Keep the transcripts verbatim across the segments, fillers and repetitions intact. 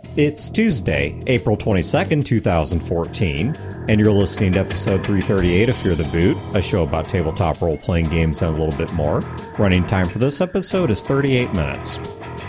It's Tuesday, April twenty-second, twenty fourteen, and you're listening to episode three thirty-eight of Fear the Boot, a show about tabletop role-playing games and a little bit more. Running time for this episode is thirty-eight minutes.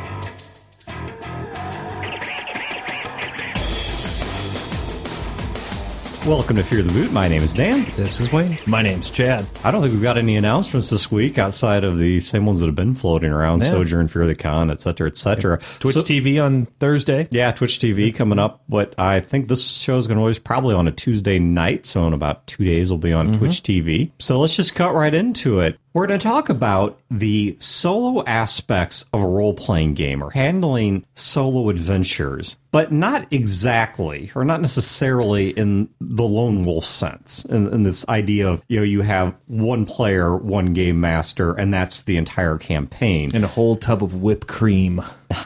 Welcome to Fear the Boot. My name is Dan. This is Wayne. My name's Chad. I don't think we've got any announcements this week outside of the same ones that have been floating around, yeah. Sojourn, Fear the Con, et cetera, et cetera. Twitch so, T V on Thursday. Yeah, Twitch T V coming up, but I think this show is going to release probably on a Tuesday night, so in about two days we'll be on mm-hmm. Twitch T V. So let's just cut right into it. We're going to talk about the solo aspects of a role-playing game, or handling solo adventures, but not exactly, or not necessarily in the lone wolf sense, in, in this idea of, you know, you have one player, one game master, and that's the entire campaign. And a whole tub of whipped cream.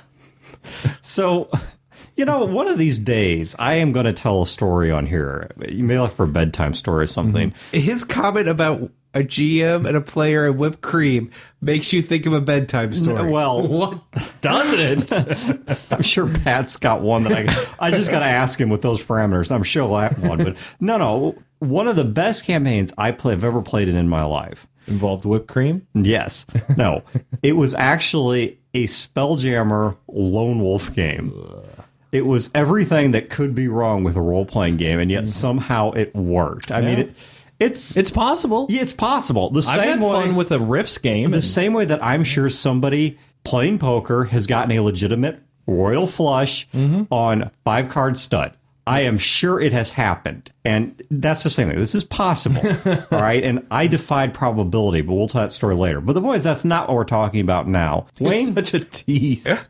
So, you know, one of these days, I am going to tell a story on here. You may look for a bedtime story or something. Mm-hmm. His comment about a G M and a player and whipped cream makes you think of a bedtime story. Well, what doesn't? I'm sure Pat's got one that I I just got to ask him with those parameters. I'm sure he'll have one. But no, no. One of the best campaigns I play, have ever played in in my life. Involved whipped cream? Yes. No. It was actually a Spelljammer lone wolf game. It was everything that could be wrong with a role-playing game, and yet somehow it worked. I yeah. mean, it... It's it's possible. Yeah, it's possible. The same I've had way, fun with a Rifts game. The and, same way that I'm sure somebody playing poker has gotten a legitimate royal flush mm-hmm. on five card stud. I am sure it has happened. And that's the same thing. This is possible. All right. And I defied probability, but we'll tell that story later. But the point is, that's not what we're talking about now. You're Wayne, such a tease.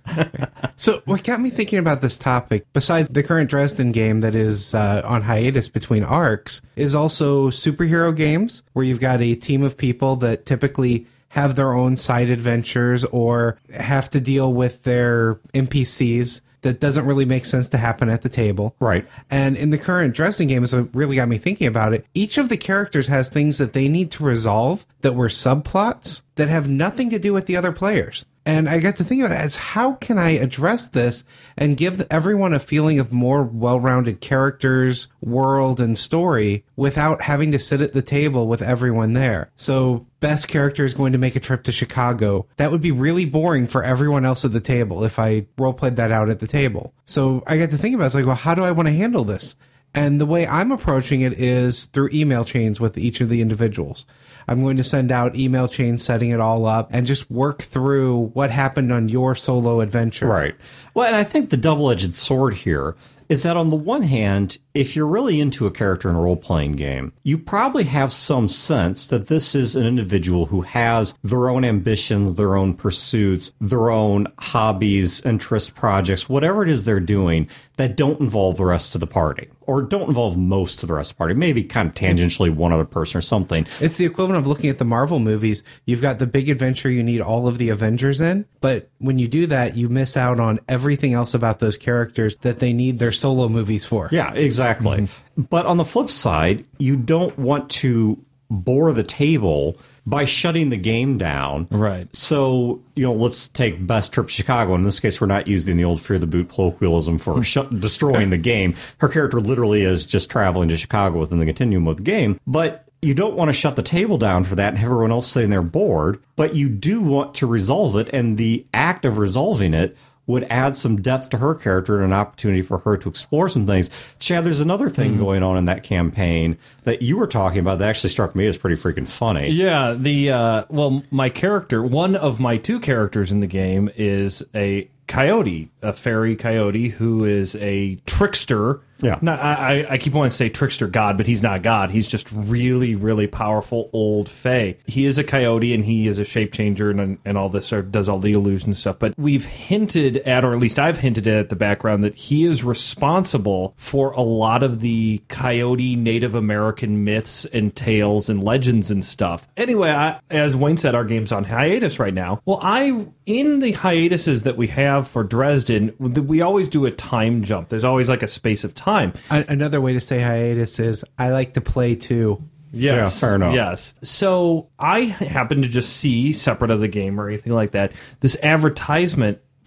So what got me thinking about this topic, besides the current Dresden game that is uh, on hiatus between arcs, is also superhero games where you've got a team of people that typically have their own side adventures or have to deal with their N P Cs that doesn't really make sense to happen at the table. Right. And in the current Dresden game, so it really got me thinking about it, each of the characters has things that they need to resolve that were subplots that have nothing to do with the other players. And I got to think about it as, how can I address this and give everyone a feeling of more well-rounded characters, world, and story without having to sit at the table with everyone there? So best character is going to make a trip to Chicago. That would be really boring for everyone else at the table if I role-played that out at the table. So I got to think about it. It's like, well, how do I want to handle this? And the way I'm approaching it is through email chains with each of the individuals. I'm going to send out email chains setting it all up and just work through what happened on your solo adventure. Right. Well, and I think the double-edged sword here is that on the one hand, if you're really into a character in a role-playing game, you probably have some sense that this is an individual who has their own ambitions, their own pursuits, their own hobbies, interests, projects, whatever it is they're doing that don't involve the rest of the party, or don't involve most of the rest of the party, maybe kind of tangentially one other person or something. It's the equivalent of looking at the Marvel movies. You've got the big adventure you need all of the Avengers in, but when you do that, you miss out on everything else about those characters that they need their solo movies for. Yeah, exactly. Mm-hmm. But on the flip side, you don't want to bore the table by shutting the game down. Right. So, you know, let's take Best Trip Chicago. In this case, we're not using the old Fear the Boot colloquialism for shut, destroying the game. Her character literally is just traveling to Chicago within the continuum of the game. But you don't want to shut the table down for that and have everyone else sitting there bored. But you do want to resolve it, and the act of resolving it would add some depth to her character and an opportunity for her to explore some things. Chad, there's another thing mm-hmm. going on in that campaign that you were talking about that actually struck me as pretty freaking funny. Yeah, the uh, well, my character, one of my two characters in the game is a coyote, a fairy coyote who is a trickster. Yeah. Not, I, I keep wanting to say trickster god, but he's not god. He's just really, really powerful old fae. He is a coyote, and he is a shape changer and, and all this, or does all the illusion stuff. But we've hinted at, or at least I've hinted at the background, that he is responsible for a lot of the coyote Native American myths and tales and legends and stuff. Anyway, I, as Wayne said, our game's on hiatus right now. Well, I, in the hiatuses that we have for Dresden, we always do a time jump. There's always like a space of time. Time. Another way to say hiatus is I like to play too. Yes, yeah, fair enough. Yes. So I happen to just see, separate of the game or anything like that, this advertisement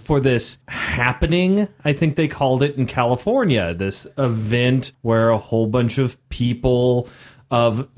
for this happening, I think they called it in California, this event where a whole bunch of people of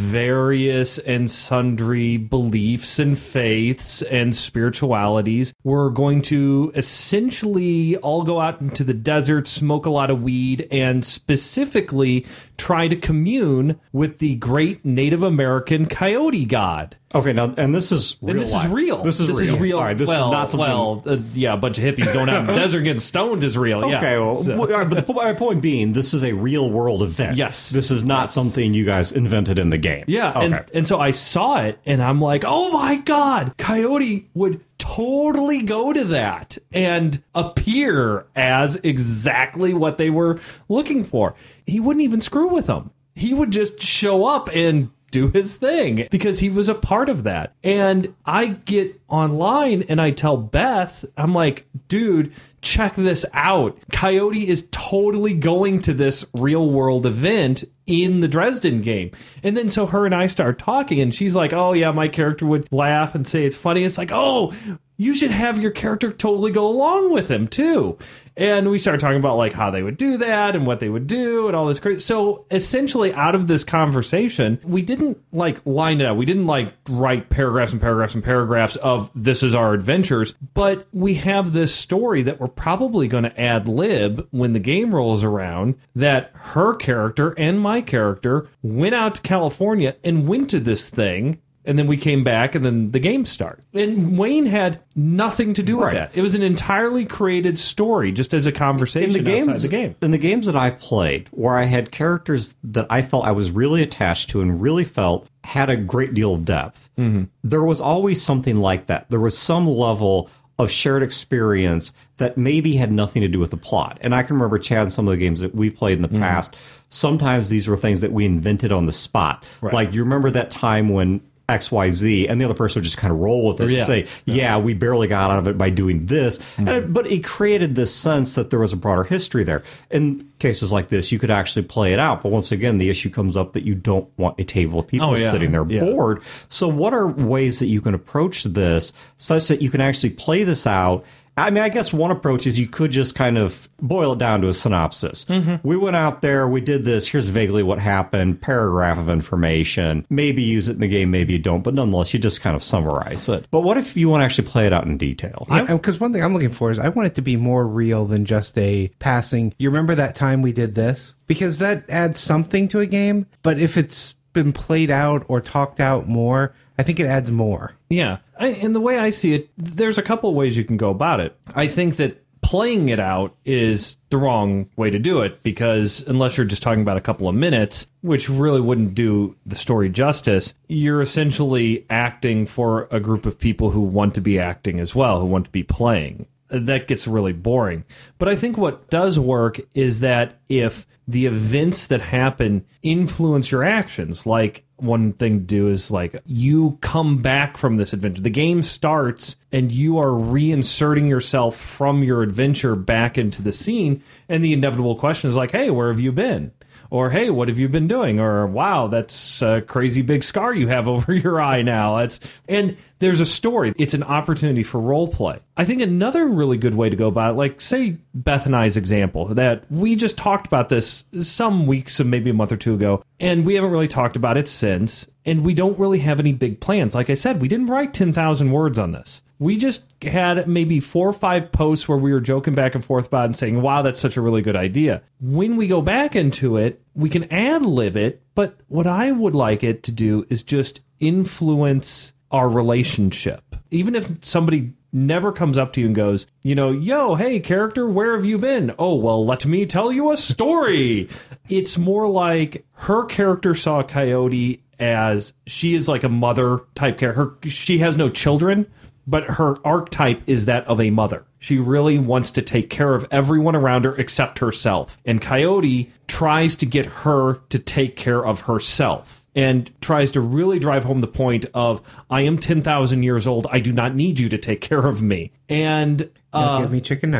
various and sundry beliefs and faiths and spiritualities were going to essentially all go out into the desert, smoke a lot of weed, and specifically try to commune with the great Native American coyote god. Okay, now, and this is real. And this life. is real. This is this real. Is real. All right, this well, is not something. Well, uh, yeah, a bunch of hippies going out in the desert getting stoned is real. Yeah. Okay, well, So- all right, but the, my point being, this is a real world event. Yes. This is not something you guys invented in the game. Yeah, Okay. and, and so I saw it, and I'm like, oh my god, Coyote would totally go to that and appear as exactly what they were looking for. He wouldn't even screw with them. He would just show up and do his thing because he was a part of that. And I get online and I tell Beth, I'm like, dude, check this out. Coyote is totally going to this real world event in the Dresden game. And then so her and I start talking and she's like, oh yeah, my character would laugh and say it's funny. It's like, oh, you should have your character totally go along with him too. And we started talking about like how they would do that and what they would do and all this crazy. So essentially out of this conversation, we didn't like line it out. We didn't like write paragraphs and paragraphs and paragraphs of this is our adventures, but we have this story that we're probably going to ad lib when the game rolls around, that her character and my character went out to California and went to this thing. And then we came back, and then the game started. And Wayne had nothing to do with Right. that. It was an entirely created story, just as a conversation in the games, outside the game. In the games that I've played, where I had characters that I felt I was really attached to and really felt had a great deal of depth, mm-hmm. there was always something like that. There was some level of shared experience that maybe had nothing to do with the plot. And I can remember, Chad, some of the games that we played in the mm-hmm. past, sometimes these were things that we invented on the spot. Right. Like, you remember that time when X Y Z, and the other person would just kind of roll with it yeah. and say, yeah, yeah, we barely got out of it by doing this. Mm-hmm. And it, but it created this sense that there was a broader history there. In cases like this, you could actually play it out. But once again, the issue comes up that you don't want a table of people oh, yeah. sitting there yeah. bored. So what are ways that you can approach this such that you can actually play this out? I mean, I guess one approach is you could just kind of boil it down to a synopsis. Mm-hmm. We went out there, we did this, here's vaguely what happened, paragraph of information. Maybe use it in the game, maybe you don't, but nonetheless, you just kind of summarize it. But what if you want to actually play it out in detail? Because yeah, one thing I'm looking for is I want it to be more real than just a passing, you remember that time we did this? Because that adds something to a game, but if it's been played out or talked out more, I think it adds more. Yeah. I, and the way I see it, there's a couple of ways you can go about it. I think that playing it out is the wrong way to do it, because unless you're just talking about a couple of minutes, which really wouldn't do the story justice, you're essentially acting for a group of people who want to be acting as well, who want to be playing. That gets really boring. But I think what does work is that if the events that happen influence your actions, like one thing to do is like you come back from this adventure. The game starts and you are reinserting yourself from your adventure back into the scene. And the inevitable question is like, hey, where have you been? Or, hey, what have you been doing? Or, wow, that's a crazy big scar you have over your eye now. That's, and there's a story. It's an opportunity for role play. I think another really good way to go about it, like, say, Beth and I's example, that we just talked about this some weeks, maybe a month or two ago, and we haven't really talked about it since, and we don't really have any big plans. Like I said, we didn't write ten thousand words on this. We just had maybe four or five posts where we were joking back and forth about it and saying, wow, that's such a really good idea. When we go back into it, we can ad-lib it, but what I would like it to do is just influence our relationship. Even if somebody never comes up to you and goes, you know, yo, hey, character, where have you been? Oh, well, let me tell you a story. It's more like her character saw Coyote as she is like a mother type character. Her, she has no children, but her archetype is that of a mother. She really wants to take care of everyone around her except herself. And Coyote tries to get her to take care of herself and tries to really drive home the point of, I am ten thousand years old. I do not need you to take care of me. And Now uh, give me chicken nuggets.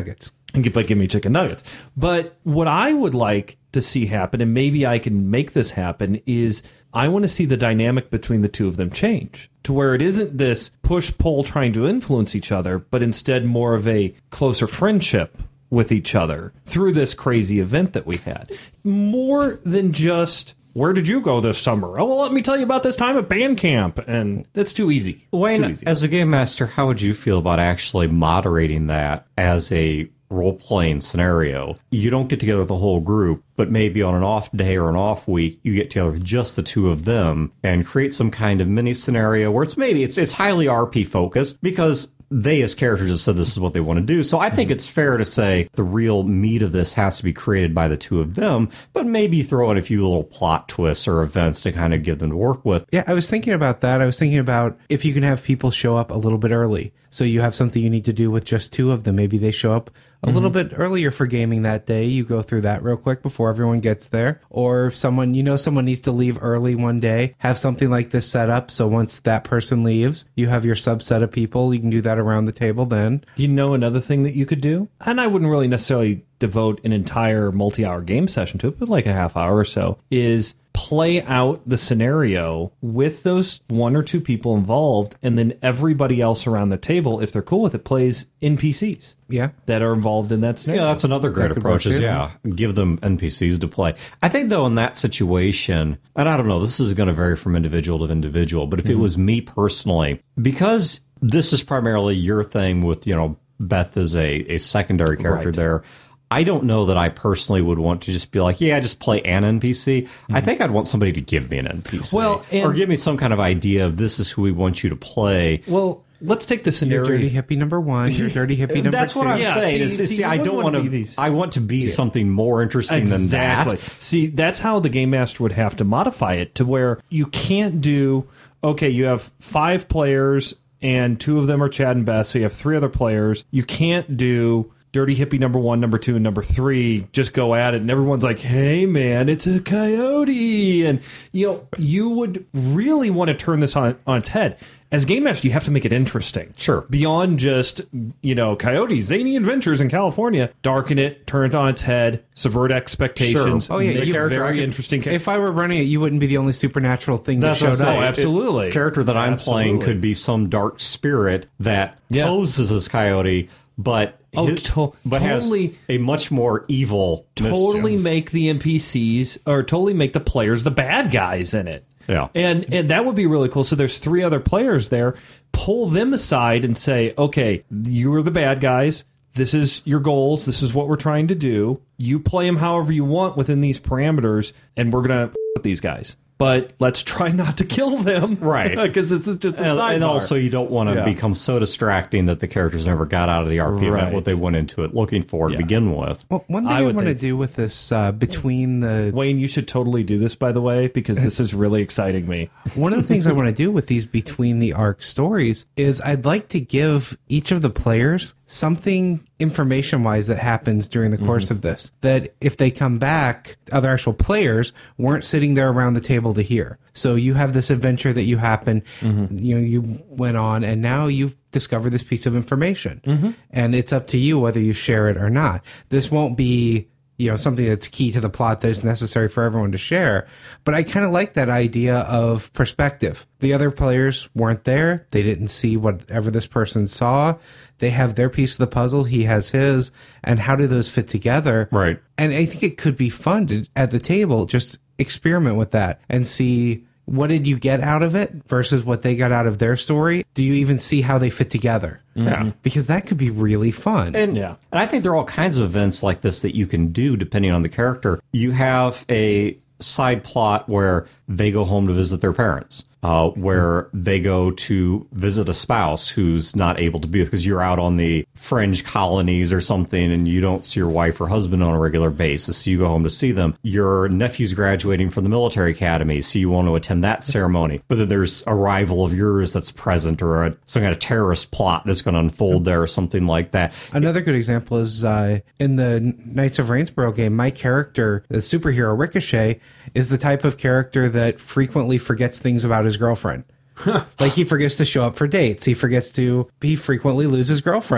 and give, like, give me chicken nuggets. But what I would like to see happen, and maybe I can make this happen, is I want to see the dynamic between the two of them change to where it isn't this push-pull trying to influence each other, but instead more of a closer friendship with each other through this crazy event that we had. More than just, where did you go this summer? Oh, well, let me tell you about this time at band camp. And that's too easy. It's Wayne, too easy. as a game master, how would you feel about actually moderating that as a role-playing scenario? You don't get together with the whole group, but maybe on an off day or an off week, you get together with just the two of them and create some kind of mini scenario where it's maybe it's it's highly R P focused because they as characters have said this is what they want to do. So I think it's fair to say the real meat of this has to be created by the two of them, but maybe throw in a few little plot twists or events to kind of give them to work with. Yeah, I was thinking about that. I was thinking about if you can have people show up a little bit early. So you have something you need to do with just two of them. Maybe they show up a mm-hmm. little bit earlier for gaming that day. You go through that real quick before everyone gets there. Or if someone, you know, someone needs to leave early one day, have something like this set up. So once that person leaves, you have your subset of people. You can do that around the table then. You know, another thing that you could do, and I wouldn't really necessarily devote an entire multi-hour game session to it, but like a half hour or so, is play out the scenario with those one or two people involved, and then everybody else around the table, if they're cool with it, plays N P Cs. Yeah. That are involved in that scenario. Yeah, that's another great That could approach work is, too. yeah, give them N P Cs to play. I think, though, in that situation, and I don't know, this is going to vary from individual to individual, but if mm-hmm. it was me personally, because this is primarily your thing with, you know, Beth as a, a secondary character Right. there, I don't know that I personally would want to just be like, yeah, just play an N P C. Mm-hmm. I think I'd want somebody to give me an N P C. Well, and- or give me some kind of idea of this is who we want you to play. Well, let's take the scenario. You're dirty hippie number one. You're dirty hippie number That's two. what I'm Yeah, saying. see- is, is, see, see, you I wouldn't don't wanna want be to. these- I want to be something more interesting Exactly. than that. See, that's how the game master would have to modify it to where you can't do, okay, you have five players and two of them are Chad and Beth, so you have three other players. You can't do Dirty Hippie number one, number two, and number three just go at it, and everyone's like, hey, man, it's a coyote. And, you know, you would really want to turn this on, on its head. As Game Master, you have to make it interesting. Sure. Beyond just, you know, coyotes, zany adventures in California. Darken it, turn it on its head, subvert expectations. Sure. Oh, yeah, make you- it character I very could- interesting. If I were running it, you wouldn't be the only supernatural thing that That's what I'm showed up. saying. Oh, absolutely. The character that I'm playing Absolutely. could be some dark spirit that Yeah. poses as coyote, but Oh, his- to- but totally- has a much more evil totally mischief. make the N P Cs or totally make the players the bad guys in it. Yeah. And and that would be really cool. So there's three other players there. Pull them aside and say, okay, you are the bad guys. This is your goals. This is what we're trying to do. You play them however you want within these parameters, and we're going to with these guys. But let's try not to kill them. Right. Because this is just a And, sidebar. and also, you don't want to Yeah. become so distracting that the characters never got out of the R P Right. event what they went into it looking for Yeah. to begin with. Well, one thing I I, would want to think- do with this uh, between the Wayne, you should totally do this, by the way, because this is really exciting me. one of the things I want to do with these between the arc stories is I'd like to give each of the players something information wise that happens during the course Mm-hmm. of this that if they come back, other actual players weren't sitting there around the table to hear. So you have this adventure that you happen, Mm-hmm. you know, you went on and now you've discovered this piece of information Mm-hmm. and it's up to you whether you share it or not. This won't be, you know, something that's key to the plot that is necessary for everyone to share. But I kind of like that idea of perspective. The other players weren't there. They didn't see whatever this person saw. They have their piece of the puzzle. He has his. And how do those fit together? Right. And I think it could be fun to, at the table, just experiment with that and see what did you get out of it versus what they got out of their story. Do you even see how they fit together? Yeah. Because that could be really fun. And, Yeah. and I think there are all kinds of events like this that you can do depending on the character. You have a side plot where they go home to visit their parents, uh, where they go to visit a spouse who's not able to be because you're out on the fringe colonies or something and you don't see your wife or husband on a regular basis. So you go home to see them. Your nephew's graduating from the military academy, so you want to attend that ceremony. But then there's a rival of yours that's present or a, some kind of terrorist plot that's going to unfold there or something like that. Another good example is uh, in the Knights of Rainsborough game, my character, the superhero Ricochet, is the type of character that frequently forgets things about his girlfriend. Like he forgets to show up for dates. He forgets to, he frequently loses girlfriends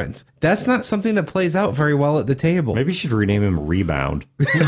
That's not something that plays out very well at the table. Maybe you should rename him Rebound.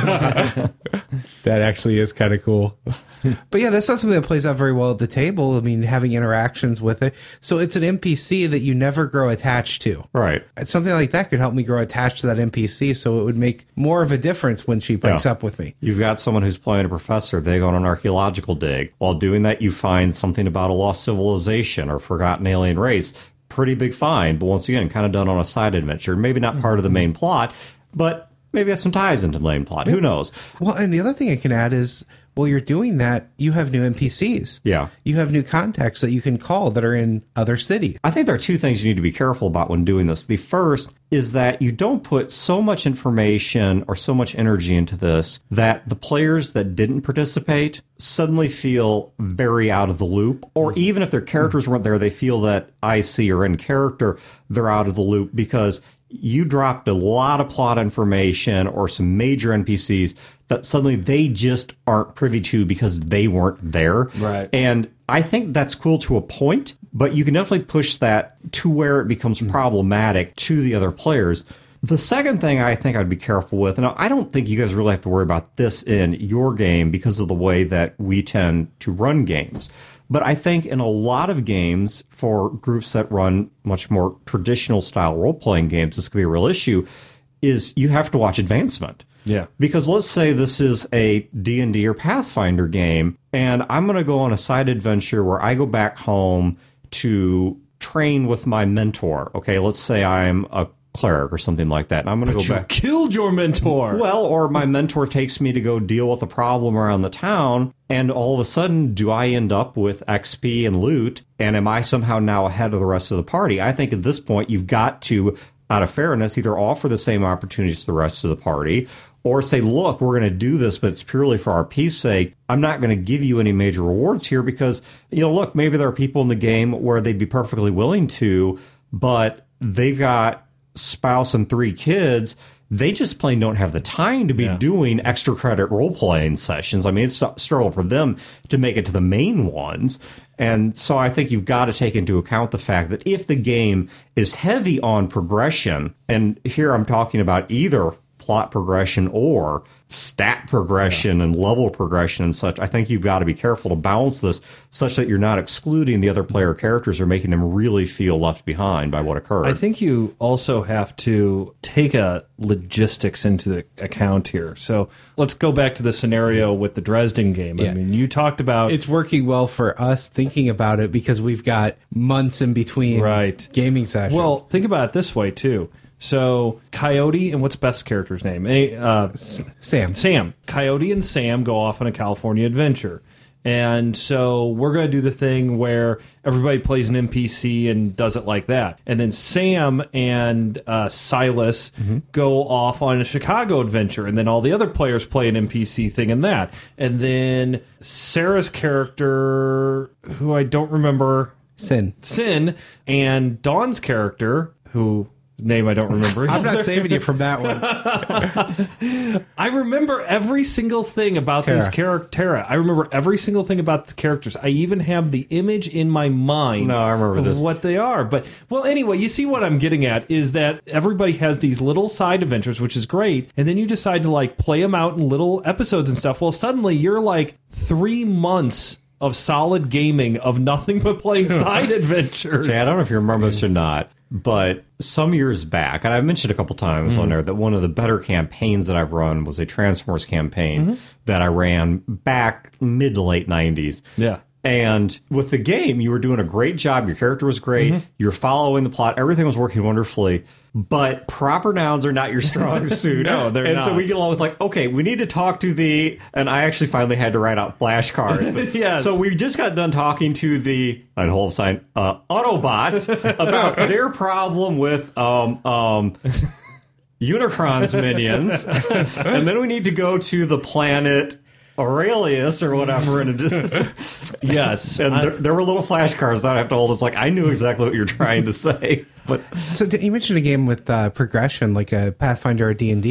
That actually is kind of cool. But yeah, that's not something that plays out very well at the table. I mean, having interactions with it. So it's an N P C that you never grow attached to. Right. Something like that could help me grow attached to that N P C, so it would make more of a difference when she breaks Yeah. up with me. You've got someone who's playing a professor. They go on an archaeological dig. While doing that, you find something about a lost civilization or forgotten alien race. Pretty big find, but once again, kind of done on a side adventure. Maybe not part of the main plot, but maybe has some ties into the main plot. Who knows? Well, and the other thing I can add is, while you're doing that, you have new N P Cs. Yeah. You have new contacts that you can call that are in other cities. I think there are two things you need to be careful about when doing this. The first is that you don't put so much information or so much energy into this that the players that didn't participate suddenly feel very out of the loop. Or even if their characters weren't there, they feel that I C or in character, they're out of the loop because you dropped a lot of plot information or some major N P Cs that suddenly they just aren't privy to because they weren't there. Right. And I think that's cool to a point, but you can definitely push that to where it becomes problematic to the other players. The second thing I think I'd be careful with, and I don't think you guys really have to worry about this in your game because of the way that we tend to run games. But I think in a lot of games for groups that run much more traditional style role-playing games, this could be a real issue, is you have to watch advancement. Yeah. Because let's say this is a D and D or Pathfinder game, and I'm going to go on a side adventure where I go back home to train with my mentor. Okay, let's say I'm a cleric or something like that, and I'm going to go You back. killed your mentor. Well, or my mentor takes me to go deal with a problem around the town, and all of a sudden, do I end up with X P and loot, and am I somehow now ahead of the rest of the party? I think at this point, you've got to, out of fairness, either offer the same opportunities to the rest of the party, or say, look, we're going to do this, but it's purely for our peace sake. I'm not going to give you any major rewards here because, you know, look, maybe there are people in the game where they'd be perfectly willing to, but they've got spouse and three kids. They just plain don't have the time to be Yeah. doing extra credit role-playing sessions. I mean, it's a struggle for them to make it to the main ones. And so I think you've got to take into account the fact that if the game is heavy on progression, and here I'm talking about either plot progression or stat progression yeah. and level progression and such, I think you've got to be careful to balance this such that you're not excluding the other player characters or making them really feel left behind by what occurred. I think you also have to take a logistics into the account here. So let's go back to the scenario with the Dresden game. Yeah. I mean, you talked about... It's working well for us thinking about it because we've got months in between right. gaming sessions. Well, think about it this way, too. So Coyote and what's Beth's character's name? Uh, Sam. Sam. Coyote and Sam go off on a California adventure. And so we're going to do the thing where everybody plays an N P C and does it like that. And then Sam and uh, Silas mm-hmm. go off on a Chicago adventure. And then all the other players play an N P C thing in that. And then Sarah's character, who I don't remember. Sin. Sin. And Dawn's character, who... name I don't remember. I'm not saving you from that one. I remember every single thing about Tara. these characters. Tara. I remember every single thing about the characters. I even have the image in my mind. No, I remember of this. what they are. But well, anyway, you see what I'm getting at is that everybody has these little side adventures, which is great, and then you decide to like play them out in little episodes and stuff. Well, suddenly you're like three months of solid gaming of nothing but playing side adventures. Jay, I don't know if you remember this or not, but some years back, and I've mentioned a couple times mm-hmm. on there that one of the better campaigns that I've run was a Transformers campaign mm-hmm. that I ran back mid to late nineties. Yeah. And with the game, you were doing a great job. Your character was great. Mm-hmm. You're following the plot. Everything was working wonderfully. But proper nouns are not your strong suit. No, they're and not. And so we get along with like, okay, we need to talk to the, and I actually finally had to write out flashcards. Yes. So we just got done talking to the, and hold sign, uh, Autobots about their problem with, um, um, Unicron's minions. And then we need to go to the planet Aurelius or whatever, and it is. Yes, and there, there were little flashcards that I have to hold. It's like I knew exactly what you're trying to say, but so you mentioned a game with uh, progression, like a Pathfinder or D and D.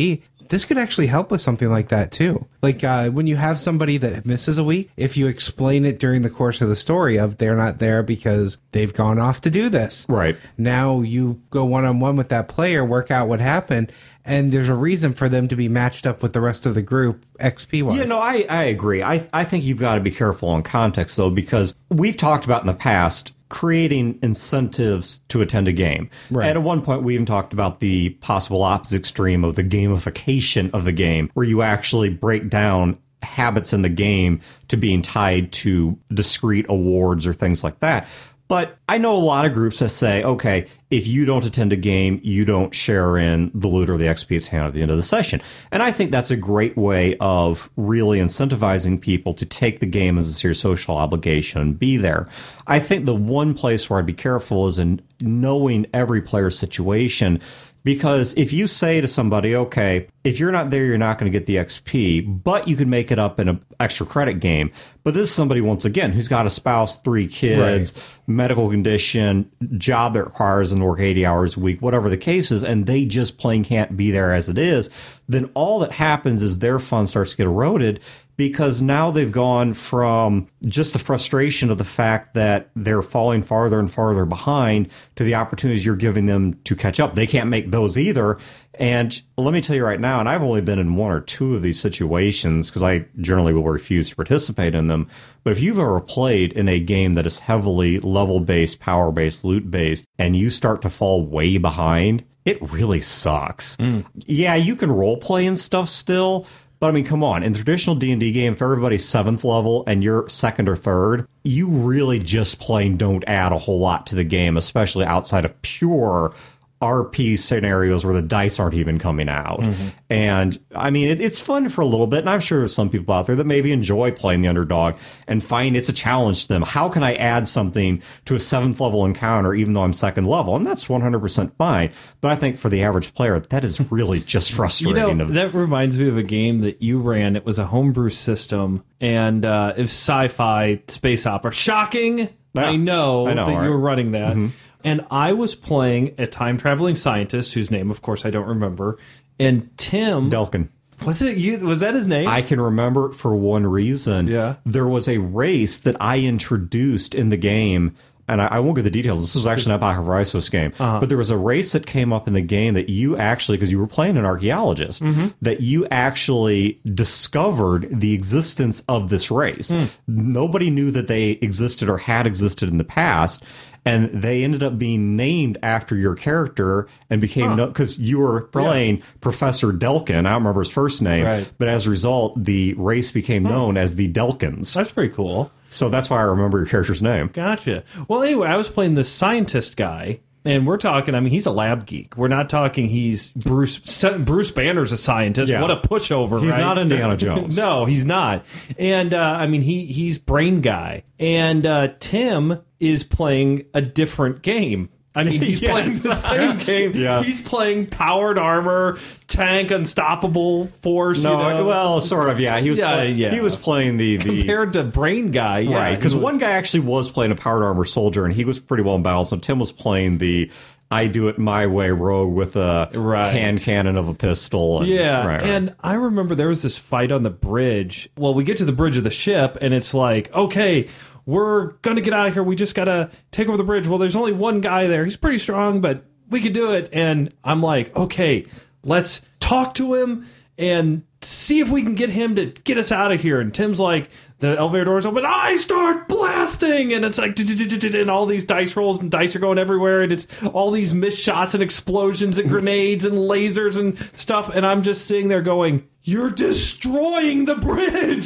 this could actually help with something like that too. Like uh, when you have somebody that misses a week, if you explain it during the course of the story of they're not there because they've gone off to do this. Right. Now you go one-on-one with that player, work out what happened, and there's a reason for them to be matched up with the rest of the group X P-wise. Yeah, no, I, I agree. I, I think you've got to be careful on context, though, because we've talked about in the past creating incentives to attend a game. Right. And at one point, we even talked about the possible opposite extreme of the gamification of the game, where you actually break down habits in the game to being tied to discrete awards or things like that. But I know a lot of groups that say, okay, if you don't attend a game, you don't share in the loot or the X P that's handed at the end of the session. And I think that's a great way of really incentivizing people to take the game as a serious social obligation and be there. I think the one place where I'd be careful is in knowing every player's situation. Because if you say to somebody, okay, if you're not there, you're not going to get the X P, but you can make it up in an extra credit game. But this is somebody, once again, who's got a spouse, three kids, right, medical condition, job that requires them to work eighty hours a week, whatever the case is, and they just plain can't be there as it is, then all that happens is their fun starts to get eroded. Because now they've gone from just the frustration of the fact that they're falling farther and farther behind to the opportunities you're giving them to catch up. They can't make those either. And let me tell you right now, and I've only been in one or two of these situations because I generally will refuse to participate in them. But if you've ever played in a game that is heavily level-based, power-based, loot-based, and you start to fall way behind, it really sucks. Mm. Yeah, you can role play and stuff still. But I mean, come on, in a traditional D and D game, if everybody's seventh level and you're second or third, you really just plain don't add a whole lot to the game, especially outside of pure R P scenarios where the dice aren't even coming out. Mm-hmm. And I mean, it, it's fun for a little bit. And I'm sure there's some people out there that maybe enjoy playing the underdog and find it's a challenge to them. How can I add something to a seventh level encounter, even though I'm second level? And that's one hundred percent fine. But I think for the average player, that is really just frustrating. You know, that reminds me of a game that you ran. It was a homebrew system and uh, it was sci-fi space opera. Shocking. Yeah, I know, I know that right? you were running that. Mm-hmm. And I was playing a time-traveling scientist, whose name, of course, I don't remember. And Tim... Delkin. Was it you? Was that his name? I can remember it for one reason. Yeah. There was a race that I introduced in the game, and I, I won't get the details. This was actually an Epoch of Rhyssos game. Uh-huh. But there was a race that came up in the game that you actually, because you were playing an archaeologist, mm-hmm. that you actually discovered the existence of this race. Mm. Nobody knew that they existed or had existed in the past. And they ended up being named after your character and became huh. no because you were playing yeah. Professor Delkin. I don't remember his first name, right. but as a result, the race became huh. known as the Delkins. That's pretty cool. So that's why I remember your character's name. Gotcha. Well, anyway, I was playing this scientist guy. And we're talking, I mean, he's a lab geek. We're not talking he's Bruce Bruce Banner's a scientist. Yeah. What a pushover, he's right? He's not Indiana Jones. No, he's not. And, uh, I mean, he he's brain guy. And uh, Tim is playing a different game. I mean, he's yes. playing the same game. Yes. He's playing powered armor, tank, unstoppable force. No, you know? well, sort of, yeah. He was yeah, play, yeah. he was playing the, the compared to Brain Guy, yeah, right? Because one guy actually was playing a powered armor soldier, and he was pretty well balanced. So Tim was playing the I do it my way rogue with a right. hand cannon of a pistol. And, yeah, right, right. and I remember there was this fight on the bridge. Well, we get to the bridge of the ship, and it's like, okay, we're going to get out of here. We just got to take over the bridge. Well, there's only one guy there. He's pretty strong, but we could do it. And I'm like, okay, let's talk to him and see if we can get him to get us out of here. And Tim's like, the elevator doors open. I start blasting. And it's like, and all these dice rolls and dice are going everywhere. And it's all these missed shots and explosions and grenades and lasers and stuff. And I'm just sitting there going, you're destroying the bridge.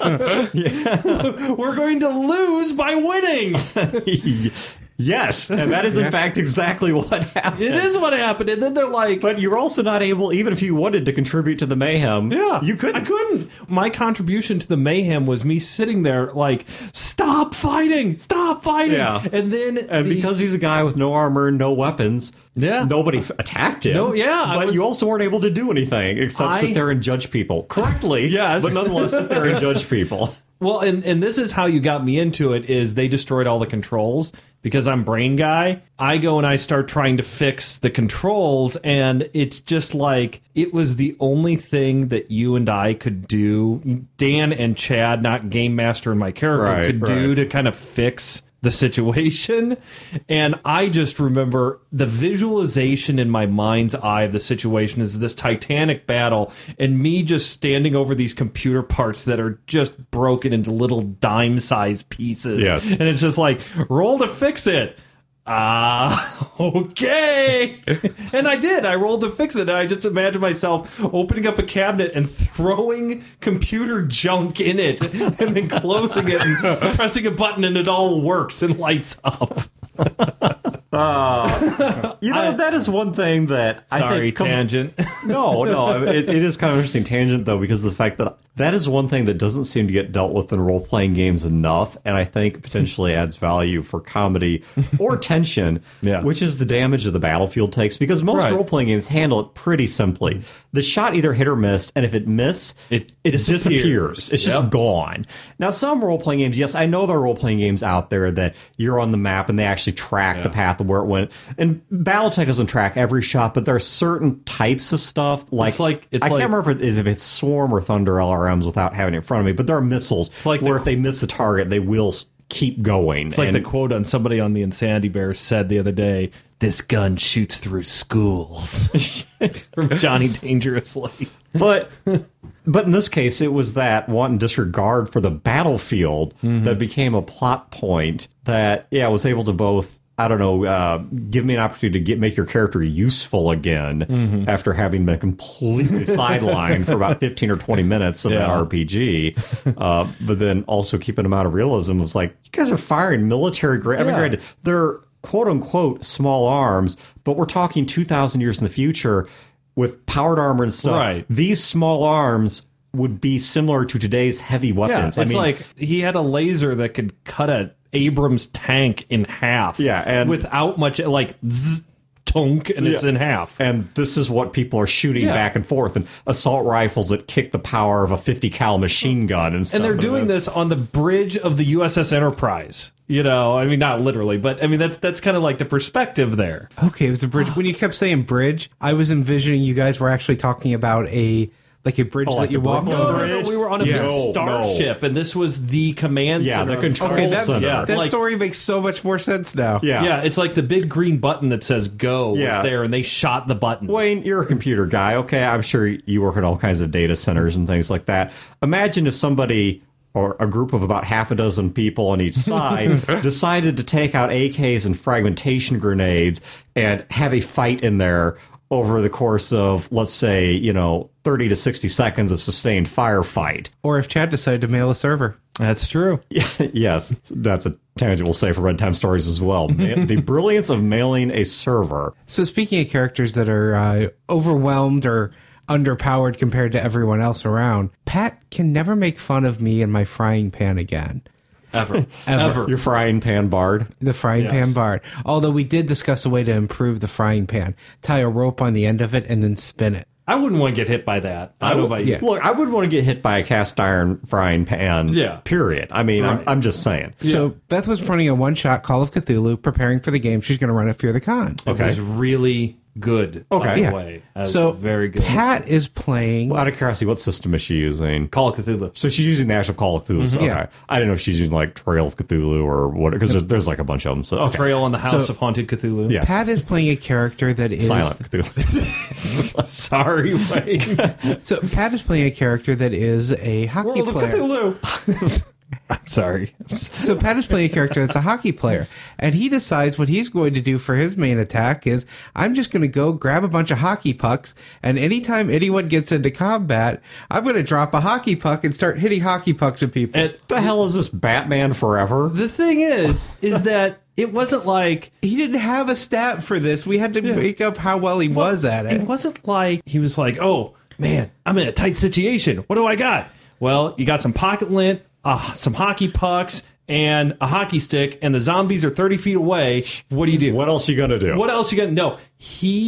We're going to lose by winning. Yes, and that is in fact exactly what happened. It is what happened, and then they're like... But you're also not able, even if you wanted to contribute to the mayhem, yeah, you couldn't. I couldn't. My contribution to the mayhem was me sitting there like, stop fighting, stop fighting. Yeah. And then... And the, because he's a guy with no armor and no weapons, yeah. nobody f- attacked him. No, yeah. But was, you also weren't able to do anything except I, sit there and judge people. Correctly, yes. but nonetheless sit there and judge people. Well, and, and this is how you got me into it, is they destroyed all the controls. Because I'm brain guy, I go and I start trying to fix the controls, and it's just like, it was the only thing that you and I could do, Dan and Chad, not Game Master and my character, Right, could do right. to kind of fix the situation. And I just remember the visualization in my mind's eye of the situation is this titanic battle, and me just standing over these computer parts that are just broken into little dime-sized pieces. Yes. And it's just like, roll to fix it. Ah, okay. And I did. I rolled to fix it. And I just imagined myself opening up a cabinet and throwing computer junk in it and then closing it and pressing a button, and it all works and lights up. Uh, you know, I- that is one thing that I Sorry, think comes, tangent. No, no, it, it is kind of an interesting tangent, though, because of the fact that that is one thing that doesn't seem to get dealt with in role-playing games enough, and I think potentially adds value for comedy or tension, Yeah. which is the damage that the battlefield takes, because most Right. role-playing games handle it pretty simply. The shot either hit or missed, and if it missed, It it disappears. disappears. It's just Yep. gone. Now, some role-playing games, yes, I know there are role-playing games out there that you're on the map and they actually track the path of where it went. And Battletech doesn't track every shot, but there are certain types of stuff. Like, It's like- it's I like- can't remember if, it is, if it's Swarm or Thunder L R Ms without having it in front of me, but there are missiles like where the- if they miss the target, they will s- keep going. It's like and, the quote on somebody on the Insanity Bears said the other day, "This gun shoots through schools." From Johnny Dangerously. But but in this case, it was that wanton disregard for the battlefield Mm-hmm. that became a plot point that, yeah, was able to both, I don't know, uh, give me an opportunity to get make your character useful again Mm-hmm. after having been completely sidelined for about fifteen or twenty minutes of that Yeah. R P G. Uh, but then also keeping them out of realism was like, you guys are firing military grade. I mean, Yeah. granted, they're quote unquote small arms, but we're talking two thousand years in the future with powered armor and stuff. Right. These small arms would be similar to today's heavy Yeah, weapons. it's I mean, like he had a laser that could cut a Abrams tank in half. Yeah, and- without much, like, zzz, tunk, and it's Yeah. in half. and this is what people are shooting Yeah. back and forth, and assault rifles that kick the power of a fifty cal machine gun and stuff. And they're doing that's- this on the bridge of the U S S Enterprise. You know, I mean, not literally, but I mean, that's that's kind of like the perspective there. Okay, it was a bridge. When you kept saying bridge, I was envisioning you guys were actually talking about a like a bridge Oh, that like you the walk Brooklyn No, over. no, no, Bridge? we were on a Yeah. big No, starship, and this was the command Yeah, center. the control Okay, that, center. Yeah. that like- story makes so much more sense now. Yeah. Yeah, it's like the big green button that says "go" Yeah. was there, and they shot the button. Wayne, you're a computer guy. Okay, I'm sure you work at all kinds of data centers and things like that. Imagine if somebody or a group of about half a dozen people on each side decided to take out A Ks and fragmentation grenades and have a fight in there over the course of, let's say, you know, thirty to sixty seconds of sustained firefight. Or if Chad decided to mail a server. That's true. Yes, that's a tangent we'll say for Red Time Stories as well. Ma- the brilliance of mailing a server. So speaking of characters that are uh, overwhelmed or underpowered compared to everyone else around, Pat can never make fun of me and my frying pan again. Ever, Ever. ever. Your frying pan bard. The frying Yes. pan bard. Although we did discuss a way to improve the frying pan. Tie a rope on the end of it and then spin it. I wouldn't want to get hit by that. I don't know about you. yeah. Look, I wouldn't want to get hit by a cast iron frying pan. Yeah. Period. I mean, Right. I'm, I'm just saying. So Beth was running a one-shot Call of Cthulhu, preparing for the game. She's going to run it Fear the Con. It was really good. Okay. by the Yeah. way. That was So very good. Pat is playing. Well, out of curiosity, what system is she using? Call of Cthulhu. So she's using the actual Call of Cthulhu. So, okay. Yeah. I didn't know if she's using like Trail of Cthulhu or what, because there's, there's like a bunch of them. So, okay. Trail on the House So- of Haunted Cthulhu. Yes. Pat is playing a character that is Silent Cthulhu. Sorry, Wayne. so Pat is playing a character that is a hockey World of player. Cthulhu. I'm sorry. So Pat is playing a character that's a hockey player, and he decides what he's going to do for his main attack is I'm just going to go grab a bunch of hockey pucks, and anytime anyone gets into combat, I'm going to drop a hockey puck and start hitting hockey pucks at people. And the hell is this Batman Forever? the thing is, is that it wasn't like he didn't have a stat for this. We had to make up how well he was at it. it wasn't like he was like, oh man, I'm in a tight situation. What do I got? Well, you got some pocket lint, uh, some hockey pucks, and a hockey stick, and the zombies are thirty feet away. What do you do? What else you gonna do? What else you gonna know? He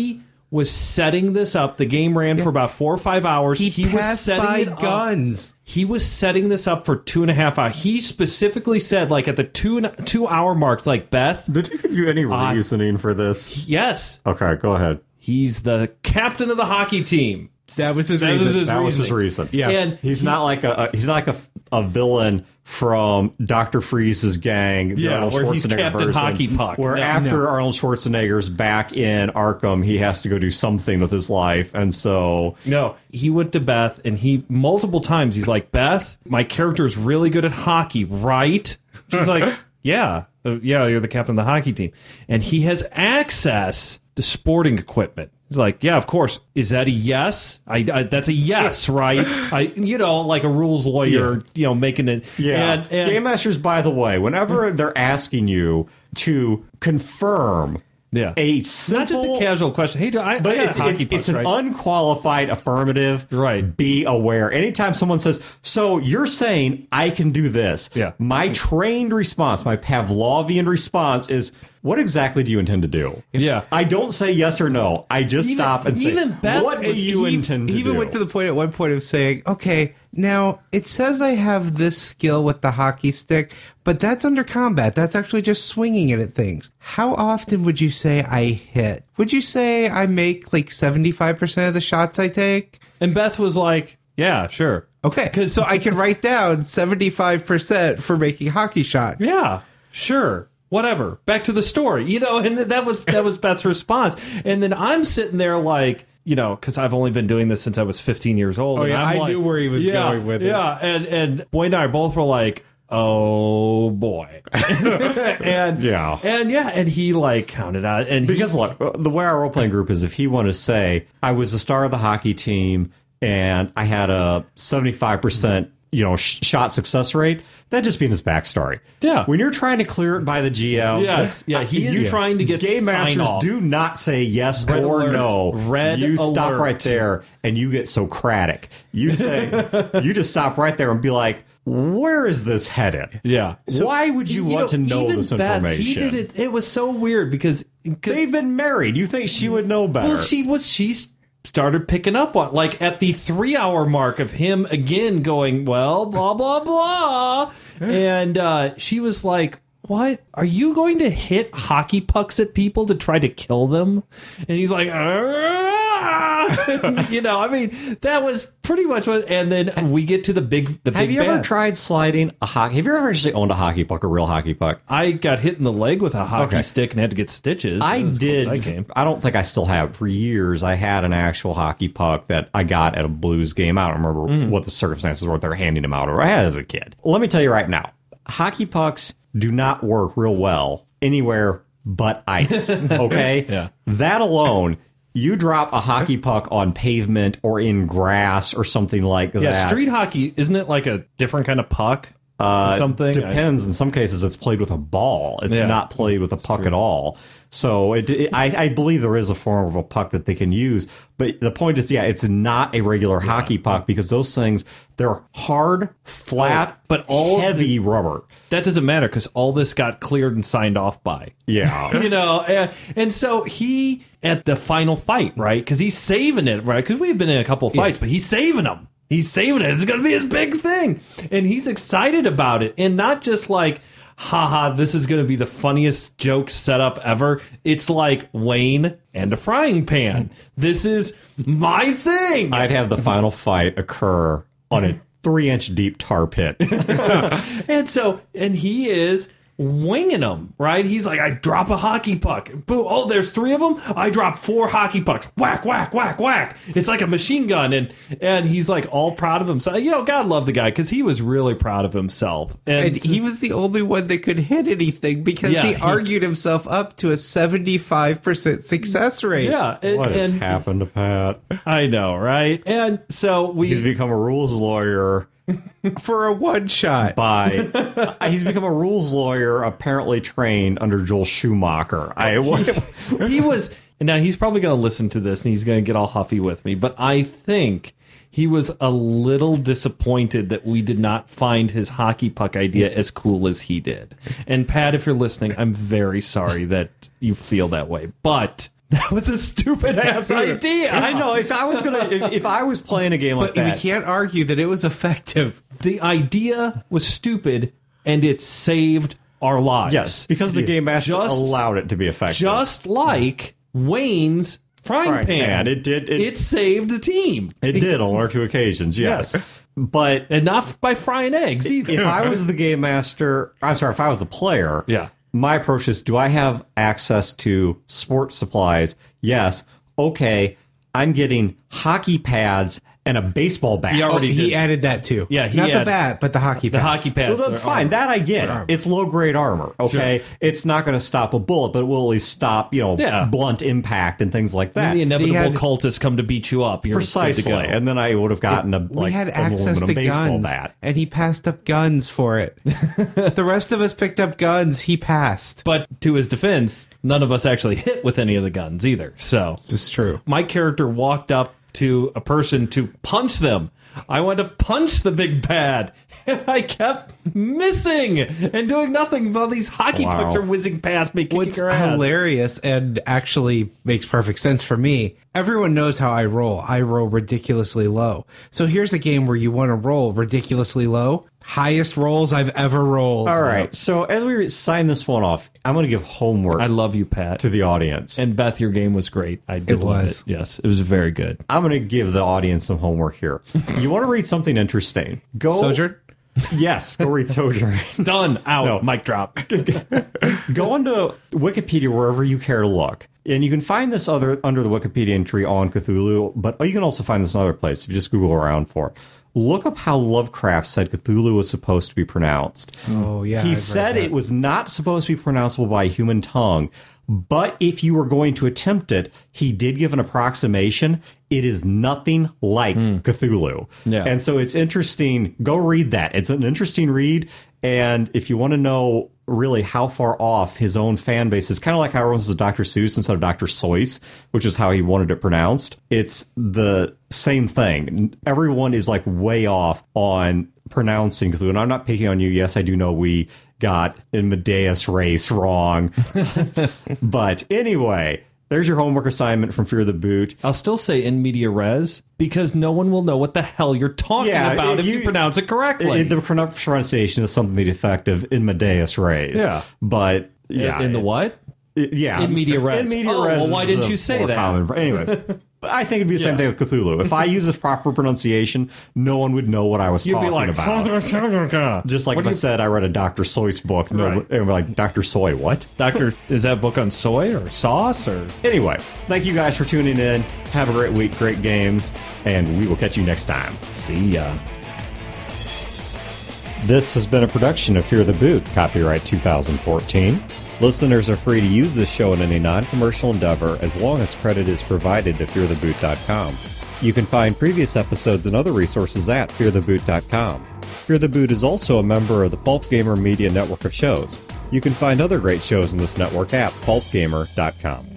was setting this up. The game ran for about four or five hours. He, was passed setting by it up. guns. He was setting this up for two and a half hours. He specifically said, like, at the two and two hour mark, like, Beth, Did he give you any Uh, reasoning for this? yes, Okay, go ahead. he's the captain of the hockey team. That was his That was reason. his That was his reasoning. reason. Yeah. And He's not like a, a he's not like a, a villain from Doctor Freeze's gang, the Yeah, Arnold where he's Schwarzenegger Captain version, Hockey Puck. where No. after Arnold Schwarzenegger's back in Arkham, he has to go do something with his life, and so No, he went to Beth, and he multiple times he's like, Beth, my character is really good at hockey, right? She's like, yeah, uh, yeah, you're the captain of the hockey team, and he has access to sporting equipment. He's like, yeah, of course. Is that a yes? I, I that's a yes, right? I, you know, like a rules lawyer, you know, making it. yeah. and, and, Game Masters, by the way, whenever they're asking you to confirm yeah, a it's simple, not just a casual question. Hey, do I, But I got it's, hockey it's, pucks, it's an right? unqualified affirmative. Right. Be aware. Anytime someone says, so you're saying I can do this. Yeah. My trained response, my Pavlovian response is, what exactly do you intend to do? Yeah. I don't say yes or no. I just Even- stop and say, even Beth what do would- you he, intend to he even do? went to the point at one point of saying, okay, now it says I have this skill with the hockey stick, but that's under combat. That's actually just swinging it at things. How often would you say I hit? Would you say I make like seventy-five percent of the shots I take? And Beth was like, yeah, sure. Okay, so I can write down seventy-five percent for making hockey shots. Yeah, sure. Whatever. Back to the story, you know, and that was that was Beth's response. And then I'm sitting there like, you know, because I've only been doing this since I was fifteen years old. Oh, and yeah, I'm I like, knew where he was yeah, going with it. Yeah, and and Boyd and I both were like, oh boy, and Yeah. and yeah, and he like counted out, and Because he, look, the way our role playing group is, if he wanted to say, I was the star of the hockey team and I had a seventy-five percent, you know, sh- shot success rate, that'd just be in his backstory. Yeah. When you're trying to clear it by the G M, Yes, yeah, he is you- trying to get Game sign Masters off. do not say yes Red or alert. no. Red you stop alert. right there and you get Socratic. You say, you just stop right there and be like, where is this headed? yeah. Why would you, want to know even this Beth, information? He did it. It was so weird because, because They've been married. You think she would know better? Well, she was. She started picking up on, like, at the three-hour mark of him again going, well, blah blah blah, and uh, she was like, "What? Are you going to hit hockey pucks at people to try to kill them?" And he's like, "Ah." You know, I mean, that was pretty much what. And then we get to the big, the big. Have you ever bad. tried sliding a hockey? Have you ever actually owned a hockey puck, a real hockey puck? I got hit in the leg with a hockey Okay. stick and had to get stitches. I That was close did. as I came. I don't think I still have. For years, I had an actual hockey puck that I got at a Blues game. I don't remember Mm. what the circumstances were. They were handing them out, or I had as a kid. Let me tell you right now, hockey pucks do not work real well anywhere but ice. Okay, Yeah. that alone. You drop a hockey puck on pavement or in grass or something like Yeah, that. street hockey, isn't it like a different kind of puck? Uh, or something? Depends. In some cases, it's played with a ball. It's Yeah. not played with a puck at all. So it, it, I, I believe there is a form of a puck that they can use. But the point is, yeah, it's not a regular hockey puck because those things, they're hard, flat, Oh, but all heavy rubber. That doesn't matter because all this got cleared and signed off by. Yeah. You know, and, and so he, at the final fight, right? Because he's saving it, right? Because we've been in a couple of fights, but he's saving them. He's saving it. It's going to be his big thing. And he's excited about it. And not just like, haha, this is going to be the funniest joke setup ever. It's like Wayne and a frying pan. This is my thing. I'd have the final fight occur on a three inch deep tar pit. And so, and he is winging them, right? He's like, I drop a hockey puck. Boom. Oh, there's three of them. I drop four hockey pucks. Whack, whack, whack, whack. It's like a machine gun. And and he's like all proud of himself. You know, God love the guy because he was really proud of himself. And, And he was the only one that could hit anything because Yeah, he he- argued himself up to a seventy-five percent success rate. yeah. And, What has and happened to Pat? I know, right? And so we. He's become a rules lawyer. For a one shot. By uh, he's become a rules lawyer, apparently trained under Joel Schumacher. I he was, and now he's probably going to listen to this and he's going to get all huffy with me, but I think he was a little disappointed that we did not find his hockey puck idea as cool as he did. And Pat, if you're listening, I'm very sorry that you feel that way, but That was a stupid ass idea. I know. If I was gonna, if, if I was playing a game like But we that, can't argue that it was effective. The idea was stupid, and it saved our lives. yes, because the game master Just- allowed it to be effective. Just like Wayne's frying, Frying pan. pan. It did- it- It saved the team. it did on one or two occasions. Yes, Yes. but And not by frying eggs either. if I was the game master, I'm sorry, if I was the player, Yeah. my approach is: do I have access to sports supplies? Yes. Okay, I'm getting hockey pads and a baseball bat. He already He did. added that too. Yeah, he not the had- bat, but the hockey. the pads. hockey pads. Well, that's are fine. armor. That I get. Armor. It's low grade armor. Okay, it's not going to stop a bullet, but it will at least stop, you know, Yeah. blunt impact and things like that. the inevitable He had- cultists come to beat you up. You're Precisely, good to go. and then I would have gotten a We like had an access aluminum to baseball guns, bat. and he passed up guns for it. The rest of us picked up guns. He passed. But to his defense, none of us actually hit with any of the guns either. So It's true. my character walked up to a person to punch them. I went to punch the big bad, and I kept missing and doing nothing while these hockey Wow. pucks are whizzing past me, kicking What's her ass. hilarious and actually makes perfect sense for me, everyone knows how I roll. I roll ridiculously low. So here's a game where you want to roll ridiculously low. Highest rolls I've ever rolled. All right, so as we sign this one off, I'm going to give homework I love you, Pat. to the audience. And Beth, your game was great. I did It love was. it. Yes, it was very good. I'm going to give the audience some homework here. You want to read something interesting? Go Sojourn? Yes, go read Sojourn. Done. Out. No. Mic drop. Go onto Wikipedia wherever you care to look. And you can find this other under the Wikipedia entry on Cthulhu, but you can also find this in other places if you just Google around for it. Look up how Lovecraft said Cthulhu was supposed to be pronounced. Oh, yeah. He I've read said that. it was not supposed to be pronounceable by a human tongue, but if you were going to attempt it, he did give an approximation. It is nothing like Cthulhu. Yeah. And so it's interesting. Go read that. It's an interesting read. And if you want to know really how far off his own fan base is, kind of like how everyone says Doctor Seuss instead of Doctor Seuss, which is how he wanted it pronounced. It's the same thing. Everyone is like way off on pronouncing Cthulhu. And I'm not picking on you. Yes, I do know we got in Medea's race wrong. But anyway, there's your homework assignment from Fear the Boot. I'll still say in media res because no one will know what the hell you're talking Yeah, about if if you, you- pronounce it correctly. It- the pronunciation is something defective in Medea's race. Yeah. But yeah, in the it's- what? it- yeah, In media res. In media Oh, res. well, why is didn't a you say more that? common- Anyways, but I think it'd be the same thing with Cthulhu. If I use this proper pronunciation, no one would know what I was You'd talking be like, about. Just like What if do I you- said I read a Doctor Seuss book, no, Right. one and we're like, Doctor Soy, what? Doctor, is that book on soy or sauce or? Anyway, thank you guys for tuning in. Have a great week, great games, and we will catch you next time. See ya. This has been a production of Fear the Boot, copyright two thousand fourteen. Listeners are free to use this show in any non-commercial endeavor as long as credit is provided to fear the boot dot com. You can find previous episodes and other resources at fear the boot dot com. Fear the Boot is also a member of the Pulp Gamer Media network of shows. You can find other great shows in this network at pulp gamer dot com.